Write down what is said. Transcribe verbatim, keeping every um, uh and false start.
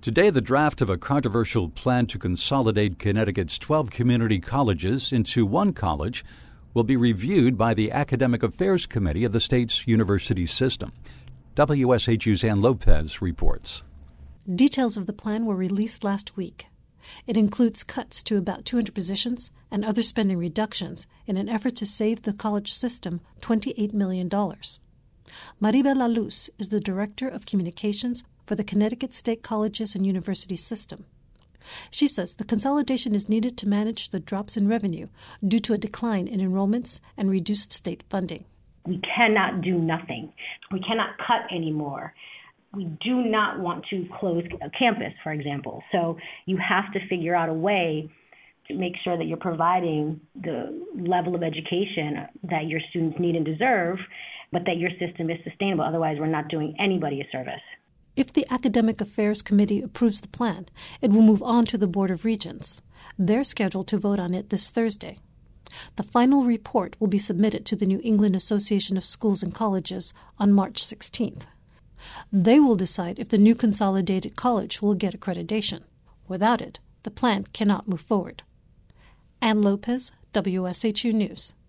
Today, the draft of a controversial plan to consolidate Connecticut's twelve community colleges into one college will be reviewed by the Academic Affairs Committee of the state's university system. W S H U's Ann Lopez reports. Details of the plan were released last week. It includes cuts to about two hundred positions and other spending reductions in an effort to save the college system twenty-eight million dollars. Maribel La Luz is the Director of Communications for the Connecticut State Colleges and University System. She says the consolidation is needed to manage the drops in revenue due to a decline in enrollments and reduced state funding. We cannot do nothing. We cannot cut anymore. We do not want to close a campus, for example. So you have to figure out a way to make sure that you're providing the level of education that your students need and deserve, but that your system is sustainable. Otherwise, we're not doing anybody a service. If the Academic Affairs Committee approves the plan, it will move on to the Board of Regents. They're scheduled to vote on it this Thursday. The final report will be submitted to the New England Association of Schools and Colleges on March sixteenth. They will decide if the new consolidated college will get accreditation. Without it, the plan cannot move forward. Ann Lopez, W S H U News.